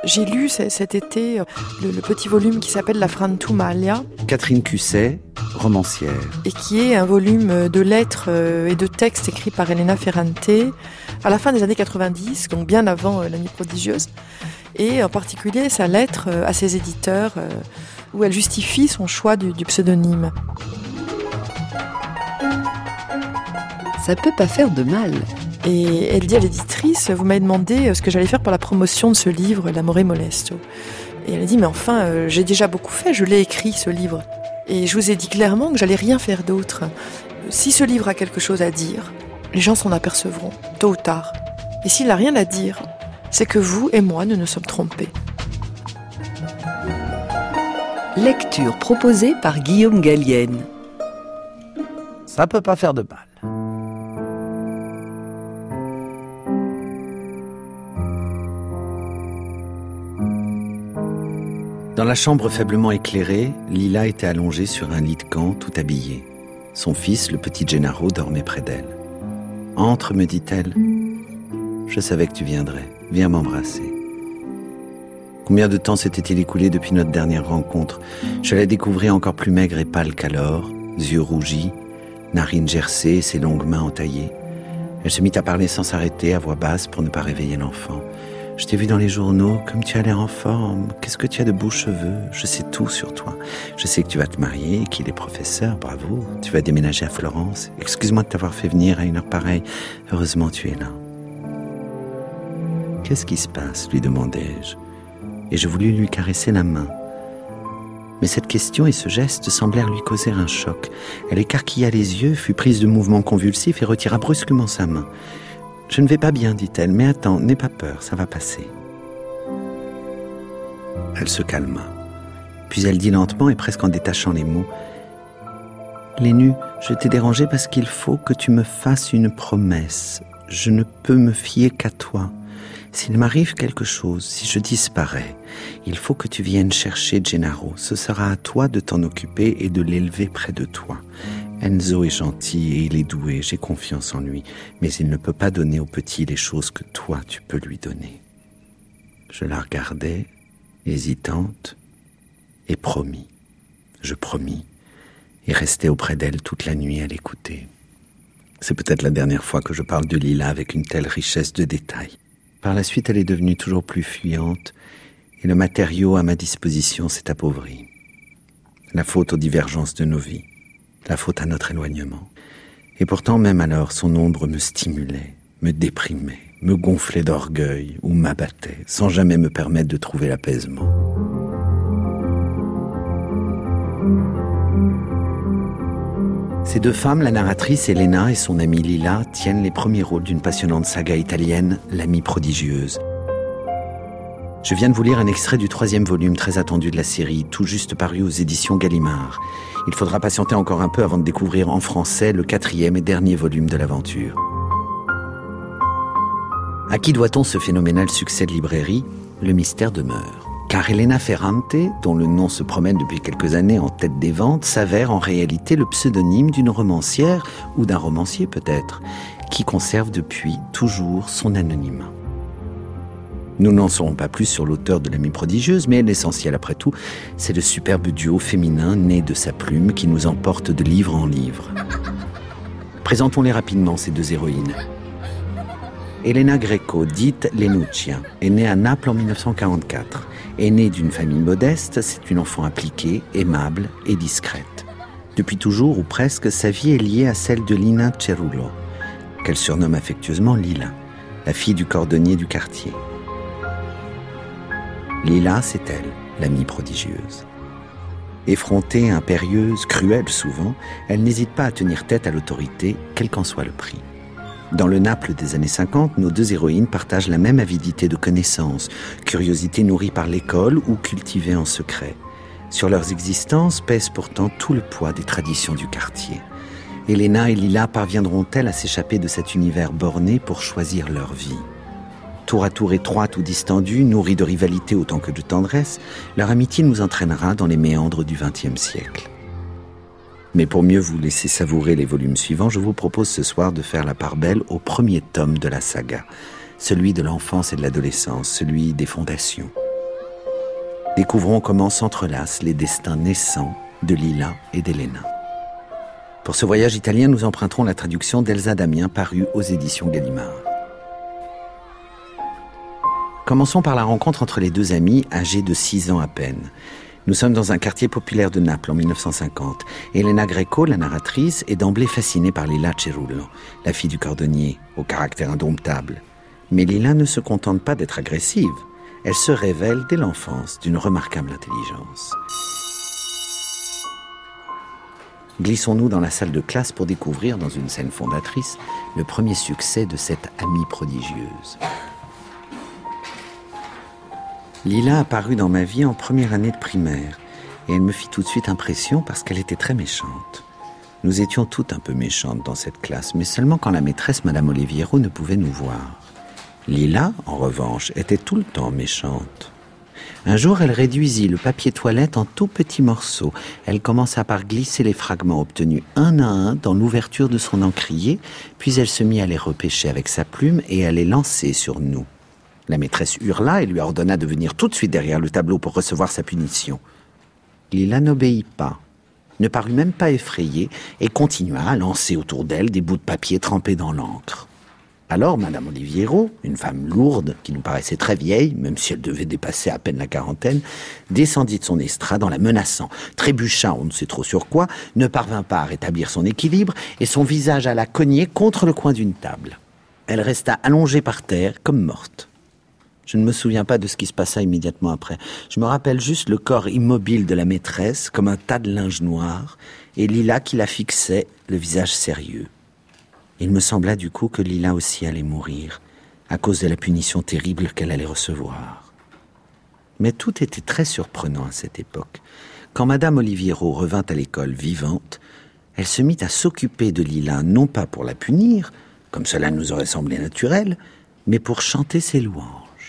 J'ai lu cet été le petit volume qui s'appelle La Frantumalia. Catherine Cusset, romancière. Et qui est un volume de lettres et de textes écrits par Elena Ferrante à la fin des années 90, donc bien avant L'Amie prodigieuse. Et en particulier sa lettre à ses éditeurs où elle justifie son choix du pseudonyme. Ça peut pas faire de mal. Et elle dit à l'éditrice, vous m'avez demandé ce que j'allais faire pour la promotion de ce livre, L'amore molesto. Et elle a dit, mais enfin, j'ai déjà beaucoup fait, je l'ai écrit ce livre. Et je vous ai dit clairement que j'allais rien faire d'autre. Si ce livre a quelque chose à dire, les gens s'en apercevront, tôt ou tard. Et s'il n'a rien à dire, c'est que vous et moi, nous nous sommes trompés. Lecture proposée par Guillaume Gallienne. Ça peut pas faire de mal. Dans la chambre faiblement éclairée, Lila était allongée sur un lit de camp, tout habillée. Son fils, le petit Gennaro, dormait près d'elle. « Entre, me dit-elle. Je savais que tu viendrais. Viens m'embrasser. » Combien de temps s'était-il écoulé depuis notre dernière rencontre ? Je la découvrais encore plus maigre et pâle qu'alors, yeux rougis, narines gercées et ses longues mains entaillées. Elle se mit à parler sans s'arrêter, à voix basse, pour ne pas réveiller l'enfant. Je t'ai vu dans les journaux, comme tu as l'air en forme. Qu'est-ce que tu as de beaux cheveux ? Je sais tout sur toi. Je sais que tu vas te marier, qu'il est professeur, bravo. Tu vas déménager à Florence. Excuse-moi de t'avoir fait venir à une heure pareille. Heureusement, tu es là. Qu'est-ce qui se passe ? Lui demandai-je. Et je voulus lui caresser la main. Mais cette question et ce geste semblèrent lui causer un choc. Elle écarquilla les yeux, fut prise de mouvements convulsifs et retira brusquement sa main. « Je ne vais pas bien, dit-elle, mais attends, n'aie pas peur, ça va passer. » Elle se calma. Puis elle dit lentement et presque en détachant les mots, « Lénu, je t'ai dérangé parce qu'il faut que tu me fasses une promesse. Je ne peux me fier qu'à toi. S'il m'arrive quelque chose, si je disparais, il faut que tu viennes chercher Gennaro. Ce sera à toi de t'en occuper et de l'élever près de toi. Enzo est gentil et il est doué, j'ai confiance en lui, mais il ne peut pas donner au petit les choses que toi tu peux lui donner. » Je la regardais, hésitante, et promis. Je promis, et restai auprès d'elle toute la nuit à l'écouter. C'est peut-être la dernière fois que je parle de Lila avec une telle richesse de détails. Par la suite, elle est devenue toujours plus fuyante, et le matériau à ma disposition s'est appauvri. La faute aux divergences de nos vies. La faute à notre éloignement. Et pourtant, même alors, son ombre me stimulait, me déprimait, me gonflait d'orgueil ou m'abattait, sans jamais me permettre de trouver l'apaisement. Ces deux femmes, la narratrice Elena et son amie Lila, tiennent les premiers rôles d'une passionnante saga italienne, L'Amie prodigieuse. Je viens de vous lire un extrait du 3e volume très attendu de la série, tout juste paru aux éditions Gallimard. Il faudra patienter encore un peu avant de découvrir en français le 4e et dernier volume de l'aventure. À qui doit-on ce phénoménal succès de librairie ? Le mystère demeure. Car Elena Ferrante, dont le nom se promène depuis quelques années en tête des ventes, s'avère en réalité le pseudonyme d'une romancière, ou d'un romancier peut-être, qui conserve depuis toujours son anonymat. Nous n'en saurons pas plus sur l'auteur de L'Amie prodigieuse, mais l'essentiel après tout, c'est le superbe duo féminin né de sa plume qui nous emporte de livre en livre. Présentons-les rapidement, ces deux héroïnes. Elena Greco, dite Lenuccia, est née à Naples en 1944. Est née d'une famille modeste, c'est une enfant appliquée, aimable et discrète. Depuis toujours, ou presque, sa vie est liée à celle de Lina Cerullo, qu'elle surnomme affectueusement Lila, la fille du cordonnier du quartier. Lila, c'est elle, l'amie prodigieuse. Effrontée, impérieuse, cruelle souvent, elle n'hésite pas à tenir tête à l'autorité, quel qu'en soit le prix. Dans le Naples des années 50, nos deux héroïnes partagent la même avidité de connaissances, curiosité nourrie par l'école ou cultivée en secret. Sur leurs existences pèse pourtant tout le poids des traditions du quartier. Elena et Lila parviendront-elles à s'échapper de cet univers borné pour choisir leur vie ? Tour à tour étroite ou distendue, nourrie de rivalité autant que de tendresse, leur amitié nous entraînera dans les méandres du XXe siècle. Mais pour mieux vous laisser savourer les volumes suivants, je vous propose ce soir de faire la part belle au premier tome de la saga, celui de l'enfance et de l'adolescence, celui des fondations. Découvrons comment s'entrelacent les destins naissants de Lila et d'Elena. Pour ce voyage italien, nous emprunterons la traduction d'Elsa Damien, parue aux éditions Gallimard. Commençons par la rencontre entre les deux amis, âgés de 6 ans à peine. Nous sommes dans un quartier populaire de Naples en 1950. Elena Greco, la narratrice, est d'emblée fascinée par Lila Cerullo, la fille du cordonnier, au caractère indomptable. Mais Lila ne se contente pas d'être agressive. Elle se révèle dès l'enfance d'une remarquable intelligence. Glissons-nous dans la salle de classe pour découvrir, dans une scène fondatrice, le premier succès de cette amie prodigieuse. Lila apparut dans ma vie en première année de primaire et elle me fit tout de suite impression parce qu'elle était très méchante. Nous étions toutes un peu méchantes dans cette classe, mais seulement quand la maîtresse, Madame Oliviero, ne pouvait nous voir. Lila, en revanche, était tout le temps méchante. Un jour, elle réduisit le papier toilette en tout petits morceaux. Elle commença par glisser les fragments obtenus un à un dans l'ouverture de son encrier, puis elle se mit à les repêcher avec sa plume et à les lancer sur nous. La maîtresse hurla et lui ordonna de venir tout de suite derrière le tableau pour recevoir sa punition. Lila n'obéit pas, ne parut même pas effrayée et continua à lancer autour d'elle des bouts de papier trempés dans l'encre. Alors Madame Oliviero, une femme lourde qui nous paraissait très vieille, même si elle devait dépasser à peine la quarantaine, descendit de son estrade en la menaçant, trébucha on ne sait trop sur quoi, ne parvint pas à rétablir son équilibre et son visage alla cogner contre le coin d'une table. Elle resta allongée par terre comme morte. Je ne me souviens pas de ce qui se passa immédiatement après. Je me rappelle juste le corps immobile de la maîtresse, comme un tas de linge noir, et Lila qui la fixait, le visage sérieux. Il me sembla du coup que Lila aussi allait mourir, à cause de la punition terrible qu'elle allait recevoir. Mais tout était très surprenant à cette époque. Quand Madame Oliviero revint à l'école vivante, elle se mit à s'occuper de Lila, non pas pour la punir, comme cela nous aurait semblé naturel, mais pour chanter ses louanges.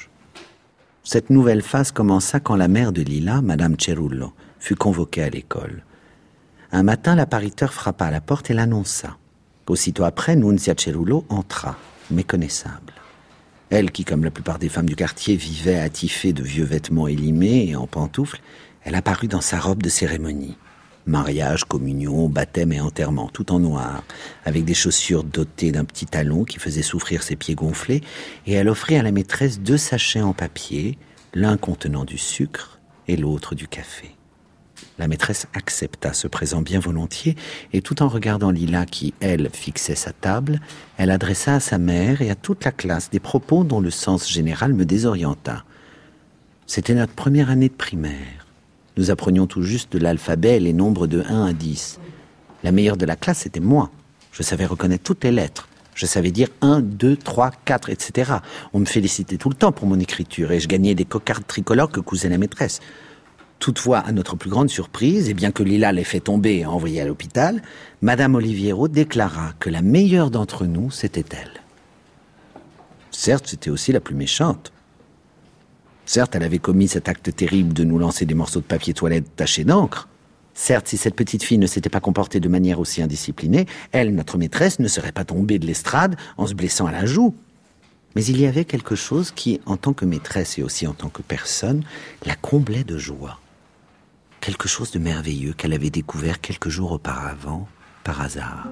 Cette nouvelle phase commença quand la mère de Lila, Madame Cerullo, fut convoquée à l'école. Un matin, l'appariteur frappa à la porte et l'annonça. Aussitôt après, Nunzia Cerullo entra, méconnaissable. Elle, qui, comme la plupart des femmes du quartier, vivait attifée de vieux vêtements élimés et en pantoufles, elle apparut dans sa robe de cérémonie. Mariage, communion, baptême et enterrement, tout en noir, avec des chaussures dotées d'un petit talon qui faisait souffrir ses pieds gonflés, et elle offrit à la maîtresse 2 sachets en papier, l'un contenant du sucre et l'autre du café. La maîtresse accepta ce présent bien volontiers, et tout en regardant Lila qui, elle, fixait sa table, elle adressa à sa mère et à toute la classe des propos dont le sens général me désorienta. C'était notre première année de primaire. Nous apprenions tout juste de l'alphabet et les nombres de 1 à 10. La meilleure de la classe, c'était moi. Je savais reconnaître toutes les lettres. Je savais dire 1, 2, 3, 4, etc. On me félicitait tout le temps pour mon écriture et je gagnais des cocardes tricolores que cousait la maîtresse. Toutefois, à notre plus grande surprise, et bien que Lila l'ait fait tomber et envoyée à l'hôpital, Madame Oliviero déclara que la meilleure d'entre nous, c'était elle. Certes, c'était aussi la plus méchante. Certes, elle avait commis cet acte terrible de nous lancer des morceaux de papier toilette tachés d'encre. Certes, si cette petite fille ne s'était pas comportée de manière aussi indisciplinée, elle, notre maîtresse, ne serait pas tombée de l'estrade en se blessant à la joue. Mais il y avait quelque chose qui, en tant que maîtresse et aussi en tant que personne, la comblait de joie. Quelque chose de merveilleux qu'elle avait découvert quelques jours auparavant, par hasard.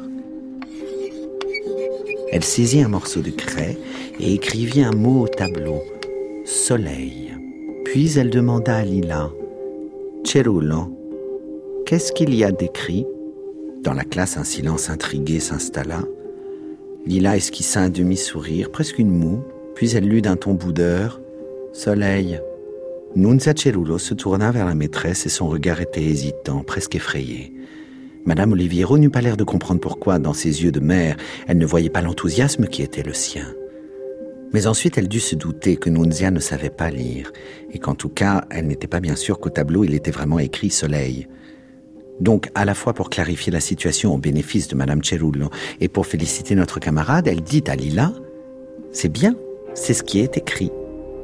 Elle saisit un morceau de craie et écrivit un mot au tableau. Soleil. Puis elle demanda à Lila, « Cerullo, qu'est-ce qu'il y a d'écrit ?» Dans la classe, un silence intrigué s'installa. Lila esquissa un demi-sourire, presque une moue, puis elle lut d'un ton boudeur, « Soleil. » Nunzia Cerullo se tourna vers la maîtresse et son regard était hésitant, presque effrayé. Madame Oliviero n'eut pas l'air de comprendre pourquoi, dans ses yeux de mère, elle ne voyait pas l'enthousiasme qui était le sien. Mais ensuite, elle dut se douter que Nunzia ne savait pas lire, et qu'en tout cas, elle n'était pas bien sûre qu'au tableau, il était vraiment écrit « Soleil ». Donc, à la fois pour clarifier la situation au bénéfice de Madame Cerullo et pour féliciter notre camarade, elle dit à Lila « C'est bien, c'est ce qui est écrit, Soleil ».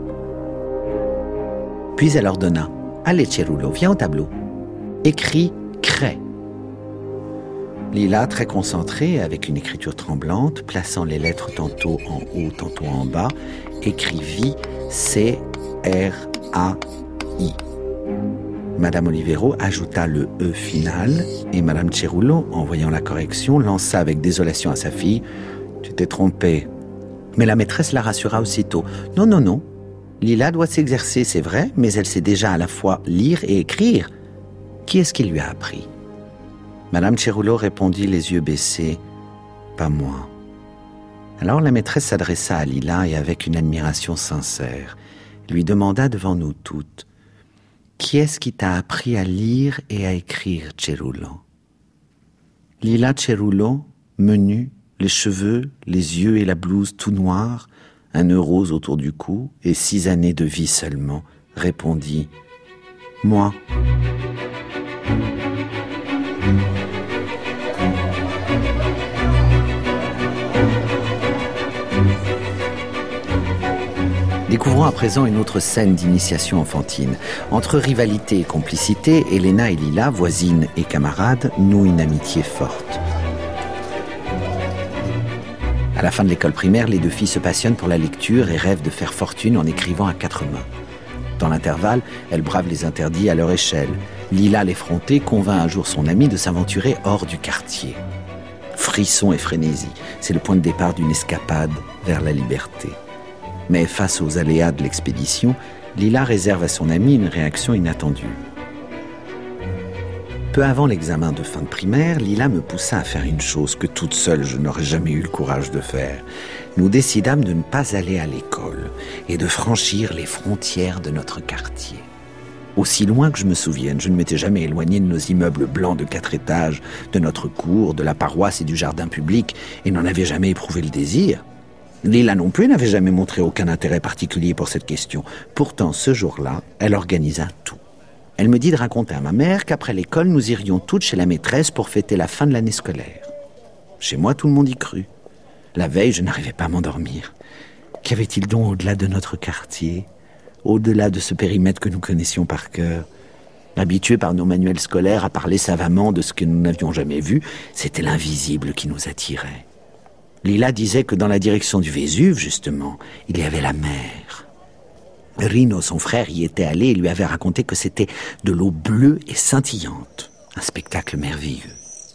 Puis elle ordonna « Allez Cerullo, viens au tableau. Écris « craie ». Lila, très concentrée, avec une écriture tremblante, plaçant les lettres tantôt en haut, tantôt en bas, écrivit « C-R-E-I ». A-I. Madame Olivero ajouta le E final et Madame Cerullo, en voyant la correction, lança avec désolation à sa fille « Tu t'es trompée ». Mais la maîtresse la rassura aussitôt. « Non, non, non. Lila doit s'exercer, c'est vrai, mais elle sait déjà à la fois lire et écrire. Qui est-ce qui lui a appris ?» Madame Cerullo répondit les yeux baissés « Pas moi ». Alors la maîtresse s'adressa à Lila et avec une admiration sincère, lui demanda devant nous toutes « Qui est-ce qui t'a appris à lire et à écrire, Cerullo ?» Lila Cerullo, menue, les cheveux, les yeux et la blouse tout noirs, un nœud rose autour du cou et 6 années de vie seulement, répondit « Moi ». Découvrons à présent une autre scène d'initiation enfantine. Entre rivalité et complicité, Elena et Lila, voisines et camarades, nouent une amitié forte. À la fin de l'école primaire, les 2 filles se passionnent pour la lecture et rêvent de faire fortune en écrivant à 4 mains. Dans l'intervalle, elles bravent les interdits à leur échelle. Lila, l'effrontée, convainc un jour son amie de s'aventurer hors du quartier. Frisson et frénésie, c'est le point de départ d'une escapade vers la liberté. Mais face aux aléas de l'expédition, Lila réserve à son amie une réaction inattendue. Peu avant l'examen de fin de primaire, Lila me poussa à faire une chose que toute seule je n'aurais jamais eu le courage de faire. Nous décidâmes de ne pas aller à l'école et de franchir les frontières de notre quartier. Aussi loin que je me souvienne, je ne m'étais jamais éloigné de nos immeubles blancs de 4 étages, de notre cour, de la paroisse et du jardin public, et n'en avais jamais éprouvé le désir. Lila non plus n'avait jamais montré aucun intérêt particulier pour cette question. Pourtant, ce jour-là, elle organisa tout. Elle me dit de raconter à ma mère qu'après l'école, nous irions toutes chez la maîtresse pour fêter la fin de l'année scolaire. Chez moi, tout le monde y crut. La veille, je n'arrivais pas à m'endormir. Qu'y avait-il donc au-delà de notre quartier, au-delà de ce périmètre que nous connaissions par cœur? Habitués par nos manuels scolaires à parler savamment de ce que nous n'avions jamais vu, c'était l'invisible qui nous attirait. Lila disait que dans la direction du Vésuve, justement, il y avait la mer. Rino, son frère, y était allé et lui avait raconté que c'était de l'eau bleue et scintillante. Un spectacle merveilleux.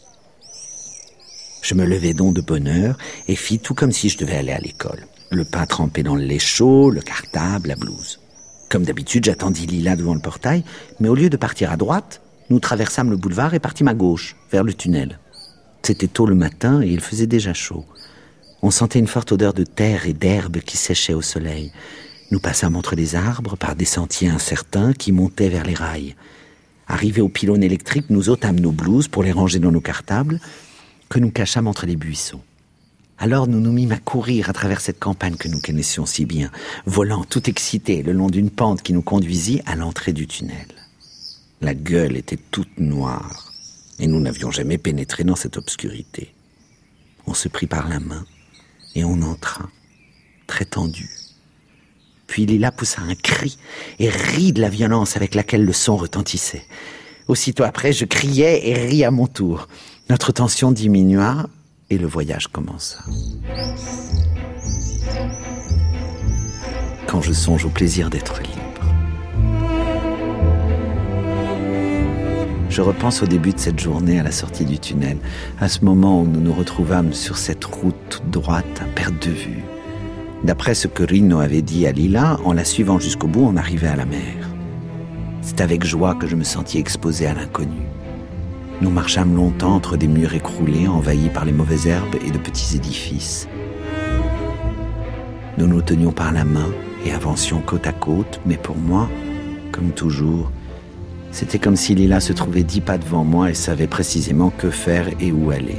Je me levai donc de bonne heure et fis tout comme si je devais aller à l'école. Le pain trempé dans le lait chaud, le cartable, la blouse. Comme d'habitude, j'attendis Lila devant le portail, mais au lieu de partir à droite, nous traversâmes le boulevard et partîmes à gauche, vers le tunnel. C'était tôt le matin et il faisait déjà chaud. On sentait une forte odeur de terre et d'herbe qui séchait au soleil. Nous passâmes entre les arbres par des sentiers incertains qui montaient vers les rails. Arrivés au pylône électrique, nous ôtâmes nos blouses pour les ranger dans nos cartables, que nous cachâmes entre les buissons. Alors nous nous mîmes à courir à travers cette campagne que nous connaissions si bien, volant tout excités le long d'une pente qui nous conduisit à l'entrée du tunnel. La gueule était toute noire, et nous n'avions jamais pénétré dans cette obscurité. On se prit par la main, et on entra, très tendu. Puis Lila poussa un cri et rit de la violence avec laquelle le son retentissait. Aussitôt après, je criais et ris à mon tour. Notre tension diminua et le voyage commença. Quand je songe au plaisir d'être libre. Je repense au début de cette journée à la sortie du tunnel, à ce moment où nous nous retrouvâmes sur cette route toute droite à perte de vue. D'après ce que Rino avait dit à Lila, en la suivant jusqu'au bout, on arrivait à la mer. C'est avec joie que je me sentis exposé à l'inconnu. Nous marchâmes longtemps entre des murs écroulés, envahis par les mauvaises herbes et de petits édifices. Nous nous tenions par la main et avancions côte à côte, mais pour moi, comme toujours, c'était comme si Lila se trouvait 10 pas devant moi et savait précisément que faire et où aller.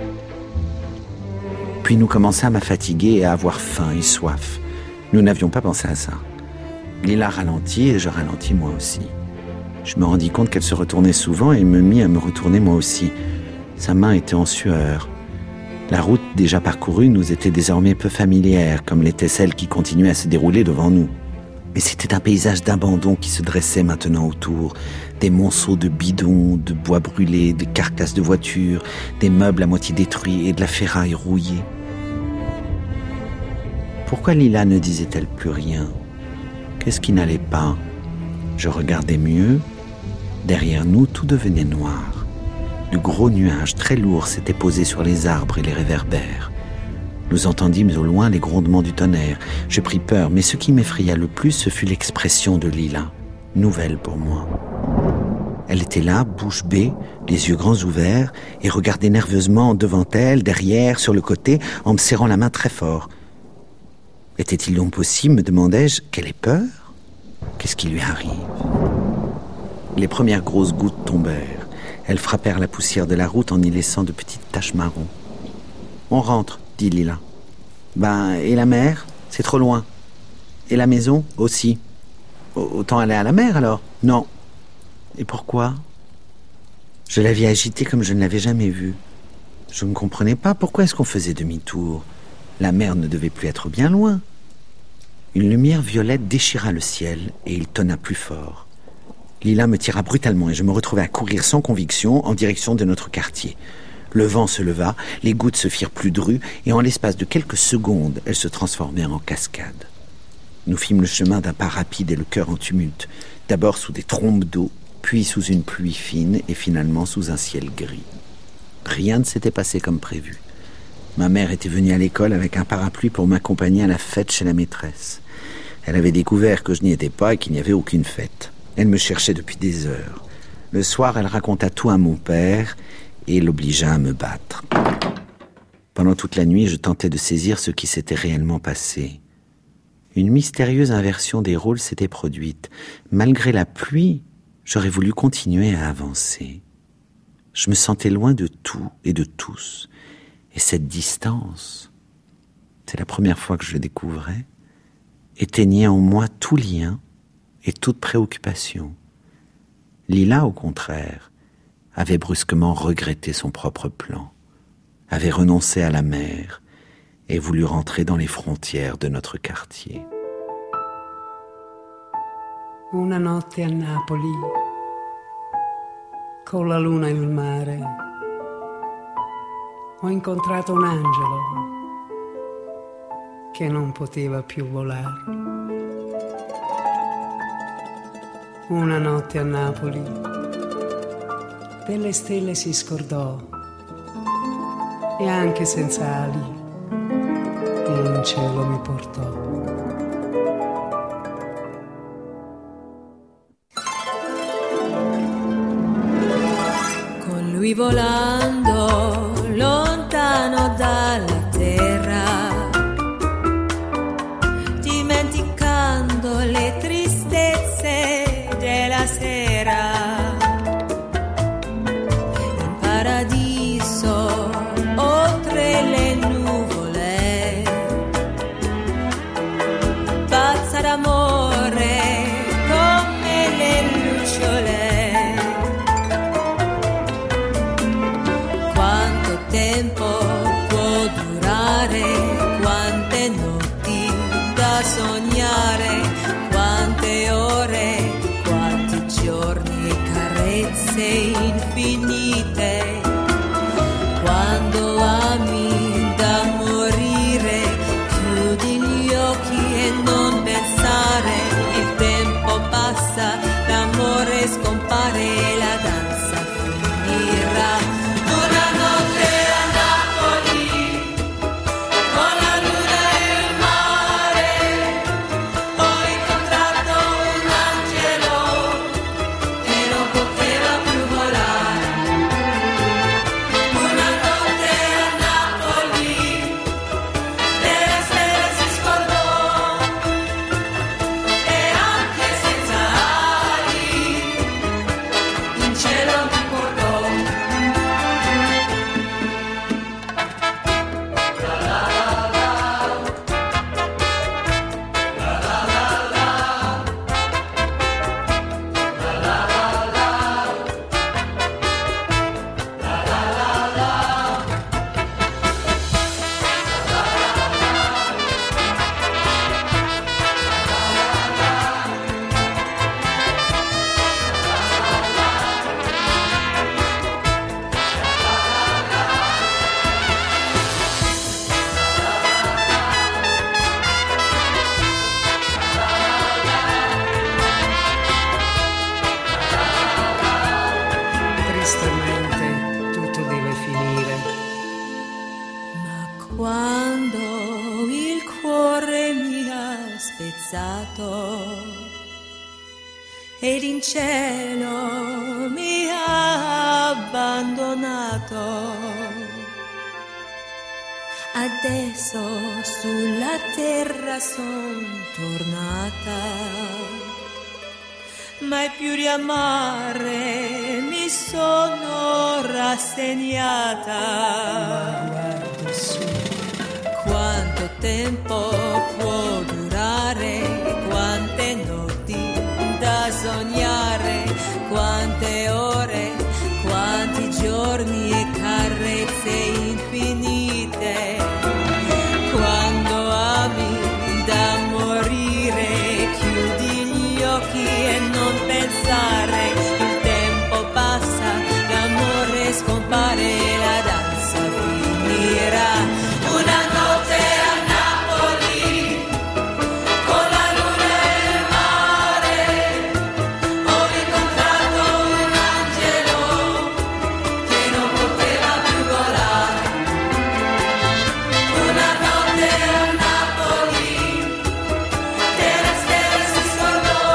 Puis nous commençâmes à fatiguer et à avoir faim et soif. Nous n'avions pas pensé à ça. Lila ralentit et je ralentis moi aussi. Je me rendis compte qu'elle se retournait souvent et me mis à me retourner moi aussi. Sa main était en sueur. La route déjà parcourue nous était désormais peu familière, comme l'était celle qui continuait à se dérouler devant nous. Mais c'était un paysage d'abandon qui se dressait maintenant autour. Des monceaux de bidons, de bois brûlés, des carcasses de voitures, des meubles à moitié détruits et de la ferraille rouillée. Pourquoi Lila ne disait-elle plus rien ? Qu'est-ce qui n'allait pas ? Je regardais mieux. Derrière nous, tout devenait noir. De gros nuages très lourds s'étaient posés sur les arbres et les réverbères. Nous entendîmes au loin les grondements du tonnerre. Je pris peur, mais ce qui m'effraya le plus, ce fut l'expression de Lila, nouvelle pour moi. Elle était là, bouche bée, les yeux grands ouverts, et regardait nerveusement devant elle, derrière, sur le côté, en me serrant la main très fort. Était-il donc possible, me demandai-je, qu'elle ait peur ? Qu'est-ce qui lui arrive ? Les premières grosses gouttes tombèrent. Elles frappèrent la poussière de la route en y laissant de petites taches marron. « On rentre », dit Lila. « Ben, et la mer ? C'est trop loin. Et la maison ? Aussi. Autant aller à la mer, alors ? Non. Et pourquoi ? Je l'avais agitée comme je ne l'avais jamais vue. Je ne comprenais pas pourquoi est-ce qu'on faisait demi-tour. La mer ne devait plus être bien loin. Une lumière violette déchira le ciel et il tonna plus fort. Lila me tira brutalement et je me retrouvai à courir sans conviction en direction de notre quartier. Le vent se leva, les gouttes se firent plus drues et en l'espace de quelques secondes, elles se transformèrent en cascades. Nous fîmes le chemin d'un pas rapide et le cœur en tumulte, d'abord sous des trombes d'eau, puis sous une pluie fine et finalement sous un ciel gris. Rien ne s'était passé comme prévu. Ma mère était venue à l'école avec un parapluie pour m'accompagner à la fête chez la maîtresse. Elle avait découvert que je n'y étais pas et qu'il n'y avait aucune fête. Elle me cherchait depuis des heures. Le soir, elle raconta tout à mon père et l'obligea à me battre. Pendant toute la nuit, je tentais de saisir ce qui s'était réellement passé. Une mystérieuse inversion des rôles s'était produite. Malgré la pluie, j'aurais voulu continuer à avancer. Je me sentais loin de tout et de tous. Et cette distance, c'est la première fois que je le découvrais, éteignait en moi tout lien et toute préoccupation. Lila, au contraire, avait brusquement regretté son propre plan, avait renoncé à la mer et voulu rentrer dans les frontières de notre quartier. Una notte a Napoli, con la luna e il mare, ho incontrato un angelo che non poteva più volare. Una notte a Napoli, delle stelle si scordò e anche senza ali in cielo mi portò. Con lui volando lontano dalla terra, dimenticando le tristezze della sera, in paradiso oltre le nuvole, pazza d'amore come le lucciole. Quanto tempo può durare, quante notti da sognare, quante ore, quanti giorni, carezze infinite, quando il cuore mi ha spezzato ed in cielo mi ha abbandonato. Adesso sulla terra son tornata, mai più riamare mi sono rassegnata. Quanto tempo può durare, quante notti da sognare, quante ore, quanti giorni e carezze infinite. Quando ami da morire, chiudi gli occhi e non pensare, il tempo passa, l'amore scompare, la danza finirà. Una notte a Napoli, con la luna e il mare, ho incontrato un angelo che non poteva più volare. Una notte a Napoli, delle stelle si scordò,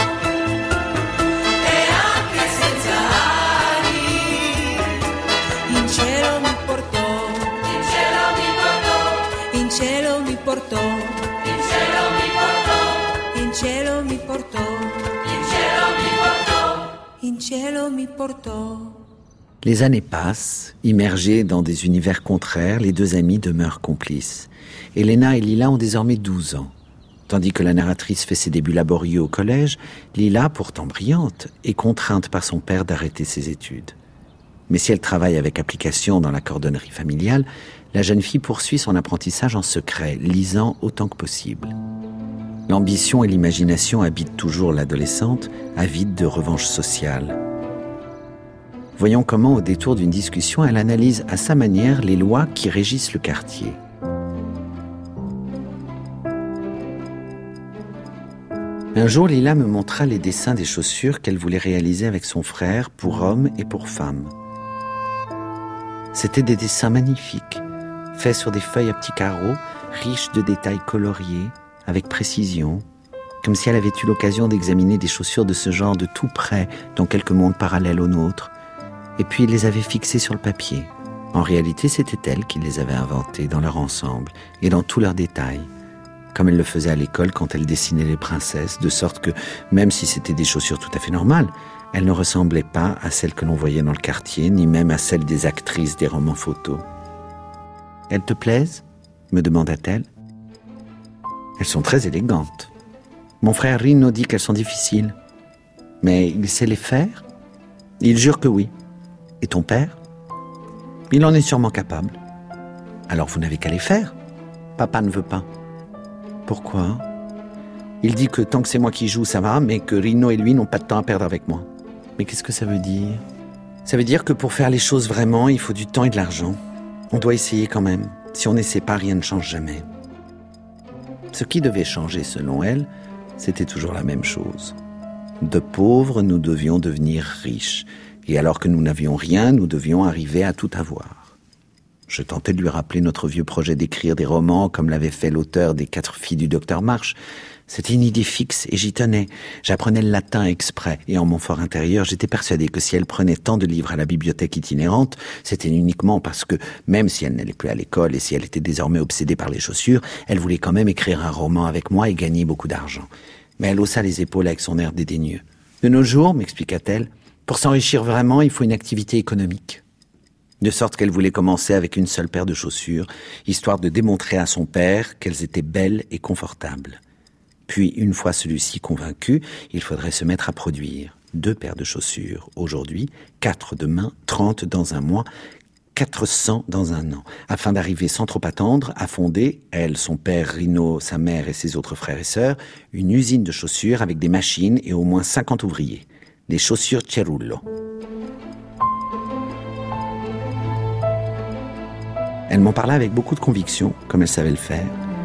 e anche senza ali, in cielo mi portò, in cielo mi portò, in cielo mi portò, in cielo mi portò, in cielo mi portò, in cielo mi portò, in cielo mi portò. Les années passent, immergés dans des univers contraires, les deux amis demeurent complices. Elena et Lila ont désormais 12 ans. Tandis que la narratrice fait ses débuts laborieux au collège, Lila, pourtant brillante, est contrainte par son père d'arrêter ses études. Mais si elle travaille avec application dans la cordonnerie familiale, la jeune fille poursuit son apprentissage en secret, lisant autant que possible. L'ambition et l'imagination habitent toujours l'adolescente, avide de revanche sociale. Voyons comment, au détour d'une discussion, elle analyse à sa manière les lois qui régissent le quartier. Un jour, Lila me montra les dessins des chaussures qu'elle voulait réaliser avec son frère pour hommes et pour femmes. C'étaient des dessins magnifiques, faits sur des feuilles à petits carreaux, riches de détails coloriés, avec précision, comme si elle avait eu l'occasion d'examiner des chaussures de ce genre de tout près, dans quelques mondes parallèles aux nôtres, et puis les avait fixées sur le papier. En réalité, c'était elle qui les avait inventées dans leur ensemble et dans tous leurs détails, comme elle le faisait à l'école quand elle dessinait les princesses, de sorte que, même si c'était des chaussures tout à fait normales, elles ne ressemblaient pas à celles que l'on voyait dans le quartier, ni même à celles des actrices des romans photos. « Elles te plaisent ?» me demanda-t-elle. « Elles sont très élégantes. Mon frère Rino dit qu'elles sont difficiles. Mais il sait les faire ? Il jure que oui. Et ton père ? Il en est sûrement capable. Alors vous n'avez qu'à les faire. Papa ne veut pas. Pourquoi ? Il dit que tant que c'est moi qui joue, ça va, mais que Rino et lui n'ont pas de temps à perdre avec moi. Mais qu'est-ce que ça veut dire ? Ça veut dire que pour faire les choses vraiment, il faut du temps et de l'argent. On doit essayer quand même. Si on n'essaie pas, rien ne change jamais. Ce qui devait changer, selon elle, c'était toujours la même chose. De pauvres, nous devions devenir riches. Et alors que nous n'avions rien, nous devions arriver à tout avoir. Je tentais de lui rappeler notre vieux projet d'écrire des romans comme l'avait fait l'auteur des 4 filles du docteur March. C'était une idée fixe et j'y tenais. J'apprenais le latin exprès et en mon fort intérieur, j'étais persuadé que si elle prenait tant de livres à la bibliothèque itinérante, c'était uniquement parce que, même si elle n'allait plus à l'école et si elle était désormais obsédée par les chaussures, elle voulait quand même écrire un roman avec moi et gagner beaucoup d'argent. Mais elle haussa les épaules avec son air dédaigneux. De nos jours, m'expliqua-t-elle, pour s'enrichir vraiment, il faut une activité économique. De sorte qu'elle voulait commencer avec une seule paire de chaussures, histoire de démontrer à son père qu'elles étaient belles et confortables. Puis, une fois celui-ci convaincu, il faudrait se mettre à produire 2 paires de chaussures aujourd'hui, 4 demain, 30 dans un mois, 400 dans un an, afin d'arriver sans trop attendre à fonder, elle, son père, Rino, sa mère et ses autres frères et sœurs, une usine de chaussures avec des machines et au moins 50 ouvriers. Des chaussures Cerullo. Elle m'en parla avec beaucoup de conviction, comme elle savait le faire.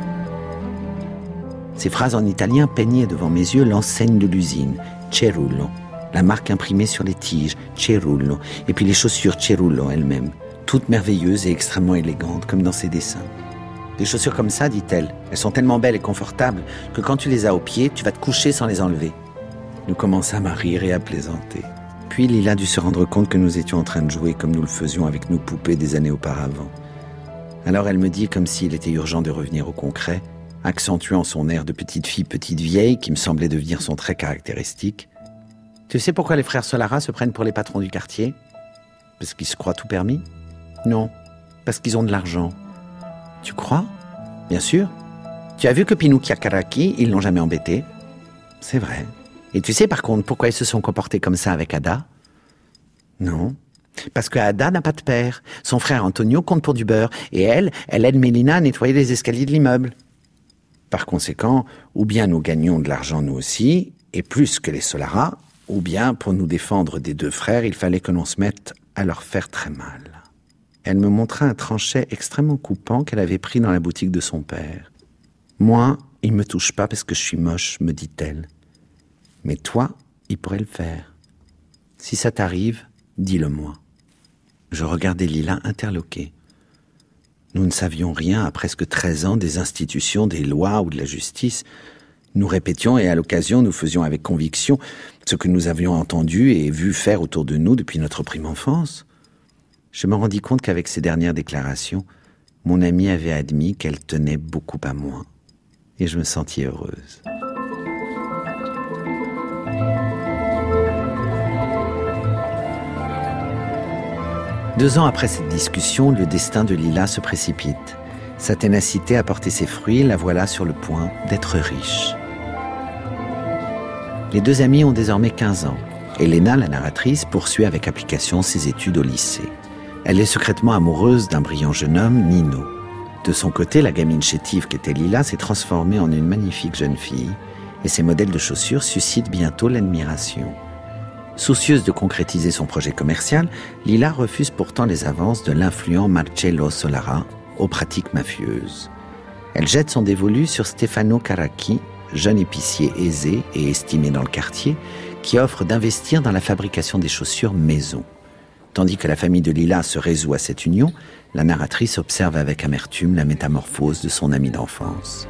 Ces phrases en italien peignaient devant mes yeux l'enseigne de l'usine, Cerullo, la marque imprimée sur les tiges, Cerullo, et puis les chaussures Cerullo elles-mêmes, toutes merveilleuses et extrêmement élégantes, comme dans ses dessins. Des chaussures comme ça, dit-elle, elles sont tellement belles et confortables que quand tu les as aux pieds, tu vas te coucher sans les enlever. Nous commençâmes à rire et à plaisanter. Puis Lila dut se rendre compte que nous étions en train de jouer comme nous le faisions avec nos poupées des années auparavant. Alors elle me dit, comme s'il était urgent de revenir au concret, accentuant son air de petite fille, petite vieille, qui me semblait devenir son trait caractéristique. « Tu sais pourquoi les frères Solara se prennent pour les patrons du quartier ? Parce qu'ils se croient tout permis ? Non, parce qu'ils ont de l'argent. Tu crois ? Bien sûr. Tu as vu que Pinouki et Karaki, ils l'ont jamais embêté ? C'est vrai. Et tu sais par contre pourquoi ils se sont comportés comme ça avec Ada ? Non. Parce que Ada n'a pas de père. Son frère Antonio compte pour du beurre. Et elle aide Mélina à nettoyer les escaliers de l'immeuble. Par conséquent, ou bien nous gagnons de l'argent nous aussi, et plus que les Solara, ou bien pour nous défendre des deux frères, il fallait que l'on se mette à leur faire très mal. Elle me montra un tranchet extrêmement coupant qu'elle avait pris dans la boutique de son père. « Moi, il me touche pas parce que je suis moche, me dit-elle. Mais toi, il pourrait le faire. Si ça t'arrive, dis-le-moi. » Je regardais Lila interloquée. Nous ne savions rien à presque 13 ans des institutions, des lois ou de la justice. Nous répétions et à l'occasion nous faisions avec conviction ce que nous avions entendu et vu faire autour de nous depuis notre prime enfance. Je me rendis compte qu'avec ces dernières déclarations, mon amie avait admis qu'elle tenait beaucoup à moi. Et je me sentis heureuse. Deux ans après cette discussion, le destin de Lila se précipite. Sa ténacité a porté ses fruits, la voilà sur le point d'être riche. Les deux amies ont désormais 15 ans. Elena, la narratrice, poursuit avec application ses études au lycée. Elle est secrètement amoureuse d'un brillant jeune homme, Nino. De son côté, la gamine chétive qu'était Lila s'est transformée en une magnifique jeune fille, et ses modèles de chaussures suscitent bientôt l'admiration. Soucieuse de concrétiser son projet commercial, Lila refuse pourtant les avances de l'influent Marcello Solara aux pratiques mafieuses. Elle jette son dévolu sur Stefano Karaki, jeune épicier aisé et estimé dans le quartier, qui offre d'investir dans la fabrication des chaussures maison. Tandis que la famille de Lila se résout à cette union, la narratrice observe avec amertume la métamorphose de son amie d'enfance.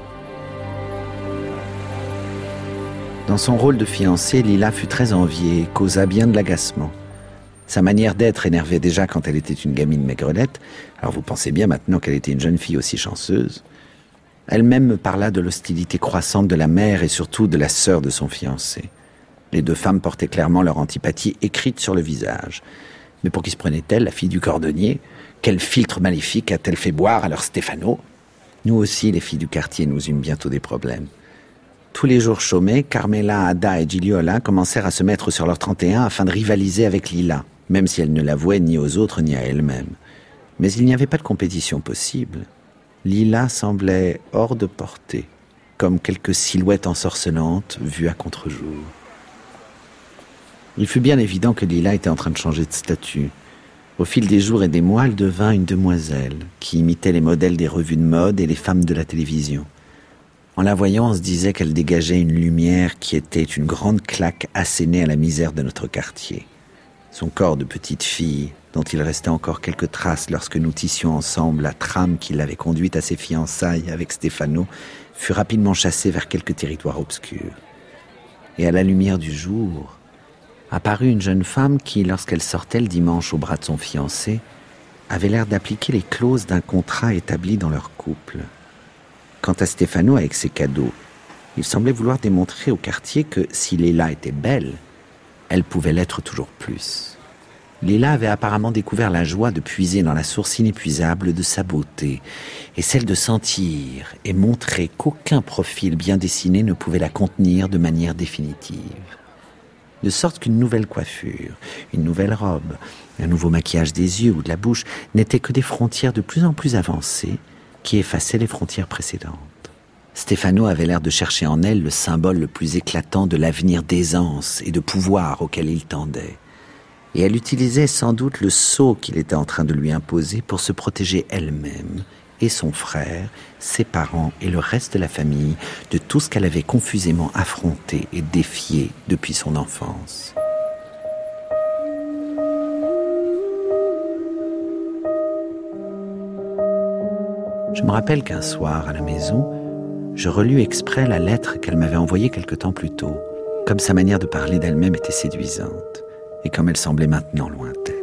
Dans son rôle de fiancée, Lila fut très enviée et causa bien de l'agacement. Sa manière d'être énervait déjà quand elle était une gamine maigrelette, alors vous pensez bien maintenant qu'elle était une jeune fille aussi chanceuse. Elle-même me parla de l'hostilité croissante de la mère et surtout de la sœur de son fiancé. Les deux femmes portaient clairement leur antipathie écrite sur le visage. Mais pour qui se prenait-elle, la fille du cordonnier ? Quel filtre maléfique a-t-elle fait boire à leur Stefano ? Nous aussi, les filles du quartier, nous eûmes bientôt des problèmes. Tous les jours chômés, Carmela, Ada et Giliola commencèrent à se mettre sur leur 31 afin de rivaliser avec Lila, même si elles ne l'avouaient ni aux autres ni à elles-mêmes. Mais il n'y avait pas de compétition possible. Lila semblait hors de portée, comme quelques silhouettes ensorcelantes vues à contre-jour. Il fut bien évident que Lila était en train de changer de statut. Au fil des jours et des mois, elle devint une demoiselle qui imitait les modèles des revues de mode et les femmes de la télévision. En la voyant, on se disait qu'elle dégageait une lumière qui était une grande claque assénée à la misère de notre quartier. Son corps de petite fille, dont il restait encore quelques traces lorsque nous tissions ensemble la trame qui l'avait conduite à ses fiançailles avec Stefano, fut rapidement chassée vers quelques territoires obscurs. Et à la lumière du jour, apparut une jeune femme qui, lorsqu'elle sortait le dimanche au bras de son fiancé, avait l'air d'appliquer les clauses d'un contrat établi dans leur couple. Quant à Stefano avec ses cadeaux, il semblait vouloir démontrer au quartier que si Léla était belle, elle pouvait l'être toujours plus. Léla avait apparemment découvert la joie de puiser dans la source inépuisable de sa beauté, et celle de sentir et montrer qu'aucun profil bien dessiné ne pouvait la contenir de manière définitive. De sorte qu'une nouvelle coiffure, une nouvelle robe, un nouveau maquillage des yeux ou de la bouche n'étaient que des frontières de plus en plus avancées qui effaçaient les frontières précédentes. Stefano avait l'air de chercher en elle le symbole le plus éclatant de l'avenir d'aisance et de pouvoir auquel il tendait. Et elle utilisait sans doute le sceau qu'il était en train de lui imposer pour se protéger elle-même et son frère, ses parents et le reste de la famille de tout ce qu'elle avait confusément affronté et défié depuis son enfance. Je me rappelle qu'un soir, à la maison, je relus exprès la lettre qu'elle m'avait envoyée quelque temps plus tôt, comme sa manière de parler d'elle-même était séduisante, et comme elle semblait maintenant lointaine.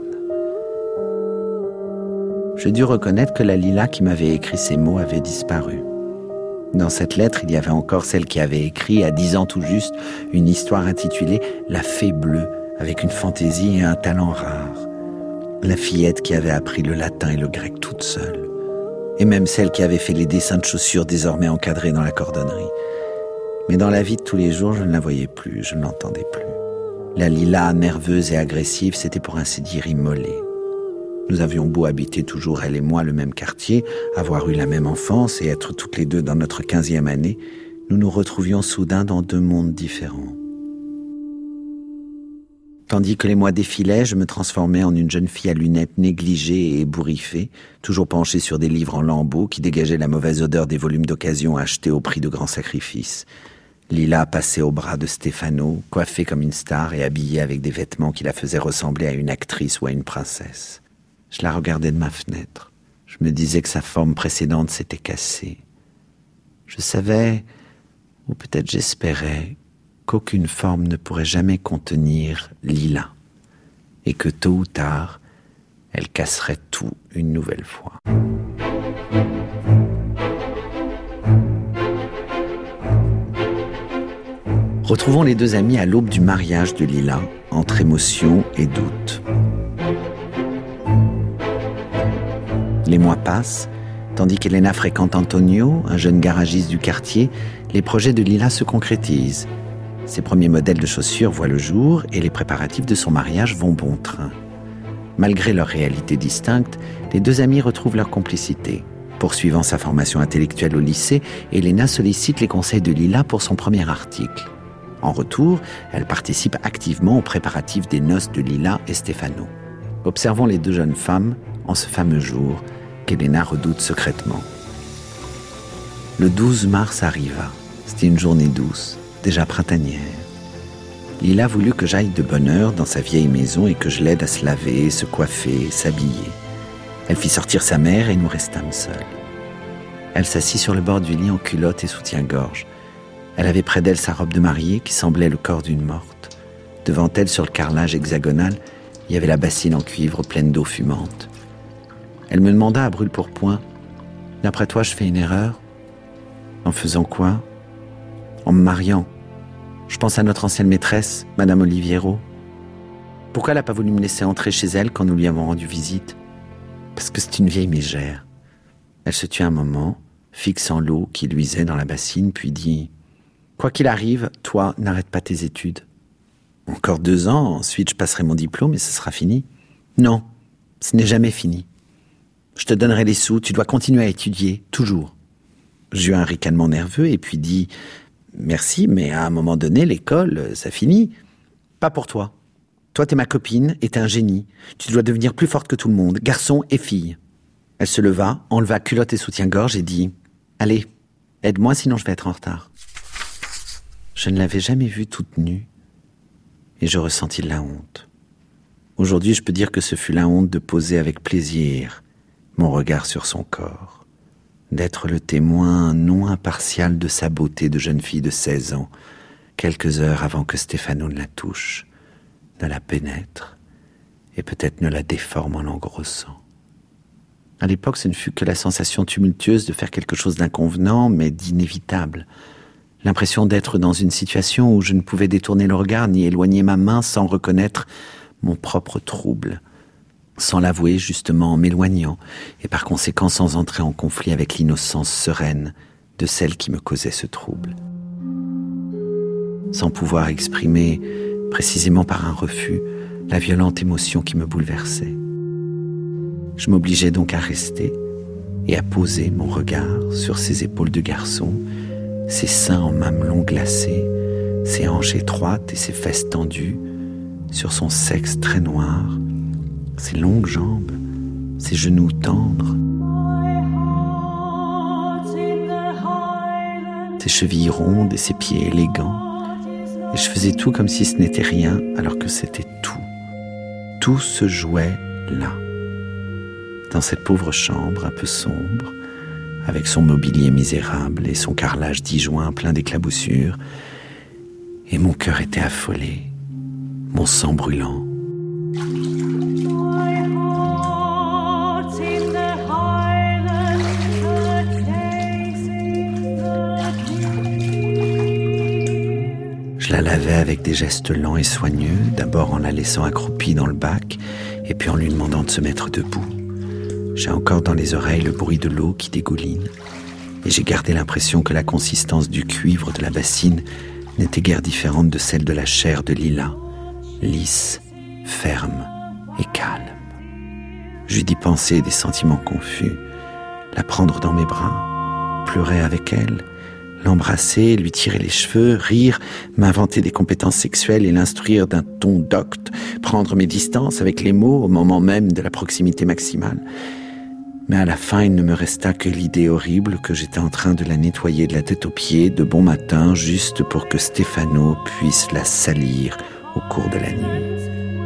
Je dus reconnaître que la Lila qui m'avait écrit ces mots avait disparu. Dans cette lettre, il y avait encore celle qui avait écrit, à 10 ans tout juste, une histoire intitulée « La fée bleue », avec une fantaisie et un talent rare. La fillette qui avait appris le latin et le grec toute seule. Et même celle qui avait fait les dessins de chaussures désormais encadrés dans la cordonnerie. Mais dans la vie de tous les jours, je ne la voyais plus, je ne l'entendais plus. La Lila, nerveuse et agressive, s'était pour ainsi dire immolée. Nous avions beau habiter toujours, elle et moi, le même quartier, avoir eu la même enfance et être toutes les deux dans notre 15e année, nous nous retrouvions soudain dans 2 mondes différents. Tandis que les mois défilaient, je me transformais en une jeune fille à lunettes négligée et ébouriffée, toujours penchée sur des livres en lambeaux qui dégageaient la mauvaise odeur des volumes d'occasion achetés au prix de grands sacrifices. Lila passait au bras de Stefano, coiffée comme une star et habillée avec des vêtements qui la faisaient ressembler à une actrice ou à une princesse. Je la regardais de ma fenêtre. Je me disais que sa forme précédente s'était cassée. Je savais, ou peut-être j'espérais, qu'aucune forme ne pourrait jamais contenir Lila, et que tôt ou tard, elle casserait tout une nouvelle fois. Retrouvons les 2 amis à l'aube du mariage de Lila, entre émotion et doute. Les mois passent, tandis qu'Elena fréquente Antonio, un jeune garagiste du quartier, les projets de Lila se concrétisent. Ses premiers modèles de chaussures voient le jour et les préparatifs de son mariage vont bon train. Malgré leur réalité distincte, les 2 amis retrouvent leur complicité. Poursuivant sa formation intellectuelle au lycée, Elena sollicite les conseils de Lila pour son premier article. En retour, elle participe activement aux préparatifs des noces de Lila et Stefano. Observons les 2 jeunes femmes en ce fameux jour qu'Elena redoute secrètement. Le 12 mars arriva. C'était une journée douce, déjà printanière. Lila voulut que j'aille de bonne heure dans sa vieille maison et que je l'aide à se laver, se coiffer, s'habiller. Elle fit sortir sa mère et nous restâmes seuls. Elle s'assit sur le bord du lit en culotte et soutien-gorge. Elle avait près d'elle sa robe de mariée qui semblait le corps d'une morte. Devant elle, sur le carrelage hexagonal, il y avait la bassine en cuivre pleine d'eau fumante. Elle me demanda à brûle-pourpoint « D'après toi, je fais une erreur ?»« En faisant quoi ?»« En me mariant. Je pense à notre ancienne maîtresse, Madame Oliviero. Pourquoi elle n'a pas voulu me laisser entrer chez elle quand nous lui avons rendu visite ? Parce que c'est une vieille mégère. » Elle se tut un moment, fixant l'eau qui luisait dans la bassine, puis dit « Quoi qu'il arrive, toi, n'arrête pas tes études. Encore 2 ans, ensuite je passerai mon diplôme et ce sera fini. Non, ce n'est jamais fini. Je te donnerai les sous, tu dois continuer à étudier, toujours. » J'eus un ricanement nerveux et puis dit « Merci, mais à un moment donné, l'école, ça finit. Pas pour toi. Toi, t'es ma copine et t'es un génie. Tu dois devenir plus forte que tout le monde, garçon et fille. » Elle se leva, enleva culotte et soutien-gorge et dit « Allez, aide-moi sinon je vais être en retard. » Je ne l'avais jamais vue toute nue et je ressentis de la honte. Aujourd'hui, je peux dire que ce fut la honte de poser avec plaisir mon regard sur son corps, d'être le témoin non impartial de sa beauté de jeune fille de 16 ans, quelques heures avant que Stefano ne la touche, ne la pénètre et peut-être ne la déforme en l'engrossant. À l'époque, ce ne fut que la sensation tumultueuse de faire quelque chose d'inconvenant, mais d'inévitable. L'impression d'être dans une situation où je ne pouvais détourner le regard ni éloigner ma main sans reconnaître mon propre trouble, sans l'avouer justement en m'éloignant, et par conséquent sans entrer en conflit avec l'innocence sereine de celle qui me causait ce trouble. Sans pouvoir exprimer, précisément par un refus, la violente émotion qui me bouleversait. Je m'obligeais donc à rester et à poser mon regard sur ses épaules de garçon, ses seins en mamelons glacés, ses hanches étroites et ses fesses tendues, sur son sexe très noir, ses longues jambes, ses genoux tendres, ses chevilles rondes et ses pieds élégants. Et je faisais tout comme si ce n'était rien, alors que c'était tout. Tout se jouait là, dans cette pauvre chambre un peu sombre, avec son mobilier misérable et son carrelage dijoint plein d'éclaboussures, et mon cœur était affolé, mon sang brûlant. Je la lavais avec des gestes lents et soigneux, d'abord en la laissant accroupie dans le bac, et puis en lui demandant de se mettre debout. J'ai encore dans les oreilles le bruit de l'eau qui dégouline, et j'ai gardé l'impression que la consistance du cuivre de la bassine n'était guère différente de celle de la chair de lilas, lisse, ferme et calme. J'eus d'y penser des sentiments confus, la prendre dans mes bras, pleurer avec elle, l'embrasser, lui tirer les cheveux, rire, m'inventer des compétences sexuelles et l'instruire d'un ton docte, prendre mes distances avec les mots au moment même de la proximité maximale. Mais à la fin, il ne me resta que l'idée horrible que j'étais en train de la nettoyer de la tête aux pieds de bon matin, juste pour que Stefano puisse la salir au cours de la nuit.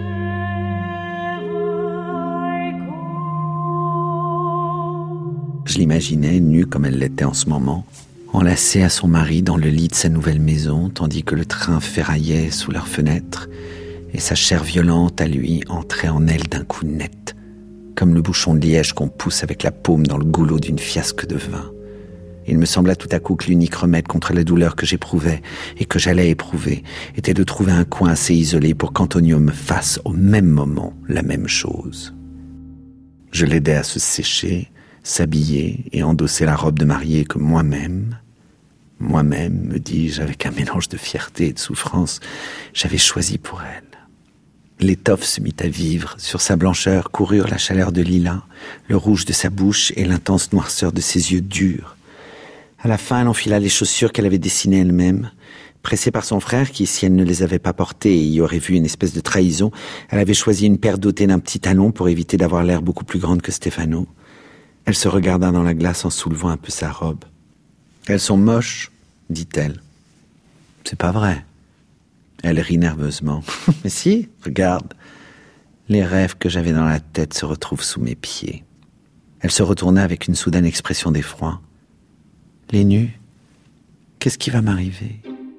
Je l'imaginais nue comme elle l'était en ce moment, enlacée à son mari dans le lit de sa nouvelle maison, tandis que le train ferraillait sous leurs fenêtres, et sa chair violente à lui entrait en elle d'un coup net, comme le bouchon de liège qu'on pousse avec la paume dans le goulot d'une fiasque de vin. Il me sembla tout à coup que l'unique remède contre la douleur que j'éprouvais et que j'allais éprouver était de trouver un coin assez isolé pour qu'Antonio me fasse au même moment la même chose. Je l'aidais à se sécher, s'habiller et endosser la robe de mariée que moi-même, me dis-je avec un mélange de fierté et de souffrance, j'avais choisi pour elle. L'étoffe se mit à vivre, sur sa blancheur coururent la chaleur de lilas, le rouge de sa bouche et l'intense noirceur de ses yeux durs. À la fin, elle enfila les chaussures qu'elle avait dessinées elle-même. Pressée par son frère, qui, si elle ne les avait pas portées et y aurait vu une espèce de trahison, elle avait choisi une paire dotée d'un petit talon pour éviter d'avoir l'air beaucoup plus grande que Stefano. Elle se regarda dans la glace en soulevant un peu sa robe. « Elles sont moches, dit-elle. »« C'est pas vrai. » Elle rit nerveusement. « Mais si, regarde. Les rêves que j'avais dans la tête se retrouvent sous mes pieds. » Elle se retourna avec une soudaine expression d'effroi. « Les nus, qu'est-ce qui va m'arriver ?»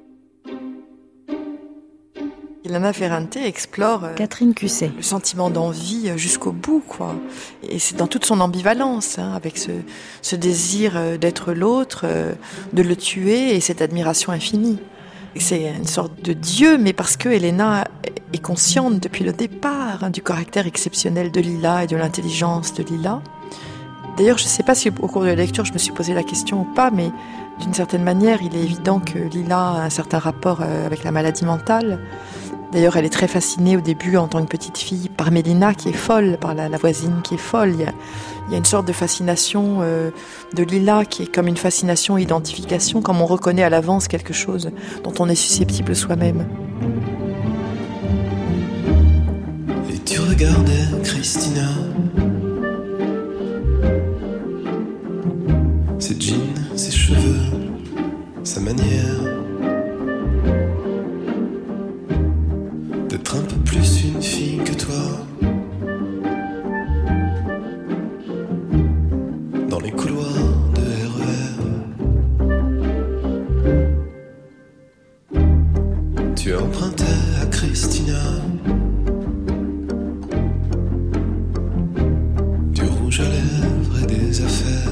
Ilana Ferrante explore Catherine Cusset. Le sentiment d'envie jusqu'au bout, quoi. Et c'est dans toute son ambivalence, avec ce désir d'être l'autre, de le tuer et cette admiration infinie. Et c'est une sorte de dieu, mais parce que Elena est consciente depuis le départ du caractère exceptionnel de Lila et de l'intelligence de Lila. D'ailleurs, je ne sais pas si au cours de la lecture je me suis posé la question ou pas, mais d'une certaine manière, il est évident que Lila a un certain rapport avec la maladie mentale. D'ailleurs, elle est très fascinée au début en tant que petite fille par Mélina qui est folle, par la voisine qui est folle. Il y a une sorte de fascination de Lila qui est comme une fascination identification, comme on reconnaît à l'avance quelque chose dont on est susceptible soi-même. Et tu regardais Christina, ses jeans, ses cheveux, sa manière d'être un peu plus une fille que toi. Dans les couloirs de RER, tu empruntais à Christina du rouge à lèvres et des affaires.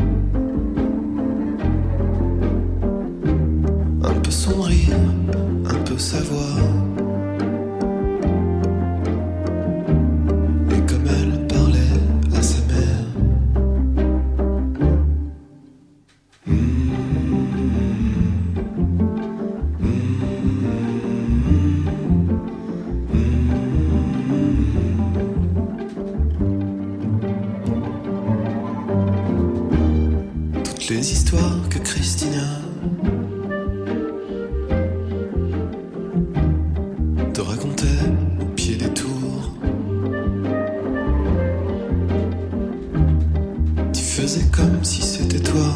Un peu son rire, un peu sa voix. Les histoires que Christina te racontait au pied des tours, tu faisais comme si c'était toi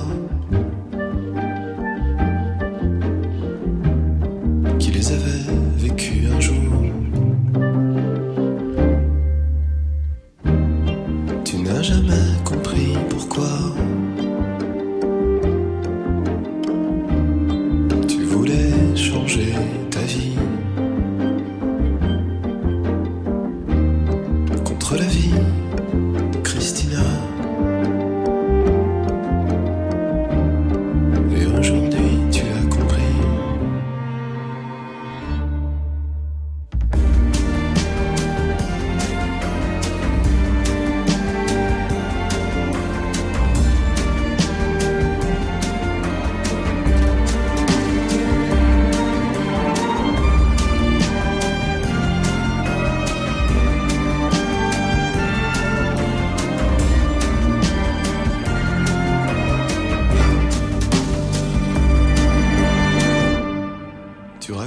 qui les avais vécues un jour. Tu n'as jamais compris pourquoi